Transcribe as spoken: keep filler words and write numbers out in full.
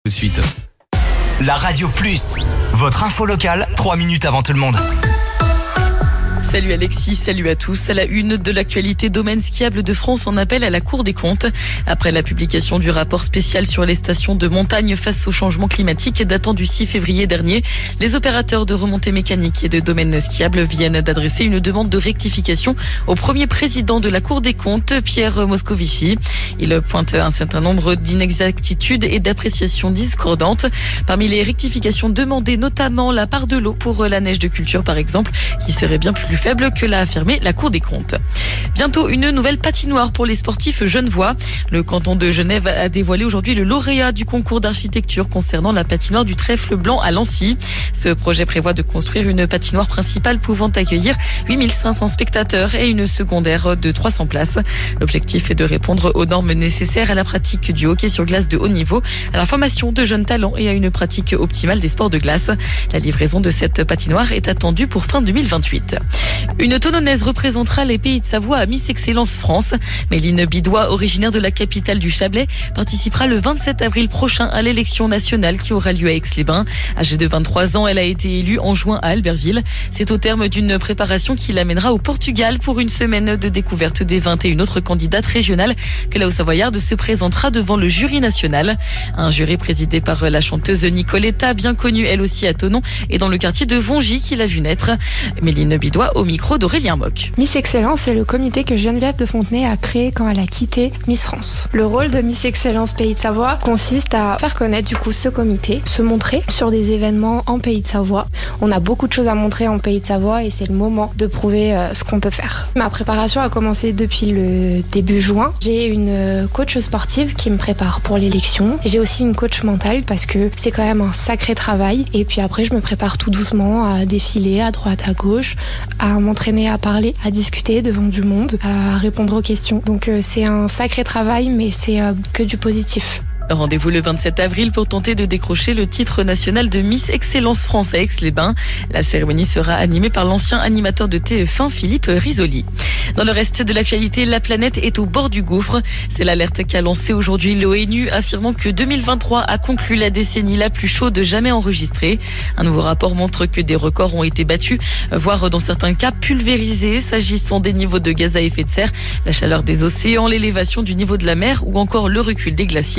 Tout de suite. La Radio Plus, votre info locale, trois minutes avant tout le monde. Salut Alexis, salut à tous. À la une de l'actualité, domaine skiable de France en appel à la Cour des comptes. Après la publication du rapport spécial sur les stations de montagne face au changement climatique datant du six février dernier, les opérateurs de remontée mécanique et de domaine skiable viennent d'adresser une demande de rectification au premier président de la Cour des comptes, Pierre Moscovici. Il pointe un certain nombre d'inexactitudes et d'appréciations discordantes. Parmi les rectifications demandées, notamment la part de l'eau pour la neige de culture par exemple, qui serait bien plus faible que l'a affirmé la Cour des comptes. Bientôt une nouvelle patinoire pour les sportifs genevois. Le canton de Genève a dévoilé aujourd'hui le lauréat du concours d'architecture concernant la patinoire du Trèfle Blanc à Lancy. Ce projet prévoit de construire une patinoire principale pouvant accueillir huit mille cinq cents spectateurs et une secondaire de trois cents places. L'objectif est de répondre aux normes nécessaires à la pratique du hockey sur glace de haut niveau, à la formation de jeunes talents et à une pratique optimale des sports de glace. La livraison de cette patinoire est attendue pour fin deux mille vingt-huit. Une Tononaise représentera les Pays de Savoie à Miss Excellence France. Méline Bidois, originaire de la capitale du Chablais, participera le vingt-sept avril prochain à l'élection nationale qui aura lieu à Aix-les-Bains. Âgée de vingt-trois ans, elle a été élue en juin à Albertville. C'est au terme d'une préparation qui l'amènera au Portugal pour une semaine de découverte des vingt et une autres candidates régionales que la Haute-Savoyarde se présentera devant le jury national. Un jury présidé par la chanteuse Nicoletta, bien connue elle aussi à Thonon et dans le quartier de Vongy qui l'a vu naître. Méline Bidois au micro d'Aurélien Moc. Miss Excellence, c'est le comité que Geneviève de Fontenay a créé quand elle a quitté Miss France. Le rôle de Miss Excellence Pays de Savoie consiste à faire connaître du coup ce comité, se montrer sur des événements en Pays de Savoie. On a beaucoup de choses à montrer en Pays de Savoie et c'est le moment de prouver euh, ce qu'on peut faire. Ma préparation a commencé depuis le début juin. J'ai une coach sportive qui me prépare pour l'élection. J'ai aussi une coach mentale parce que c'est quand même un sacré travail. Et puis après, je me prépare tout doucement à défiler à droite, à gauche, à m'entraîner à parler, à discuter devant du monde, à répondre aux questions. Donc euh, c'est un sacré travail, mais c'est euh, que du positif. Rendez-vous le vingt-sept avril pour tenter de décrocher le titre national de Miss Excellence France à Aix-les-Bains. La cérémonie sera animée par l'ancien animateur de T F un, Philippe Risoli. Dans le reste de l'actualité, la planète est au bord du gouffre. C'est l'alerte qu'a lancée aujourd'hui l'ONU, affirmant que deux mille vingt-trois a conclu la décennie la plus chaude jamais enregistrée. Un nouveau rapport montre que des records ont été battus, voire dans certains cas pulvérisés, s'agissant des niveaux de gaz à effet de serre, la chaleur des océans, l'élévation du niveau de la mer ou encore le recul des glaciers.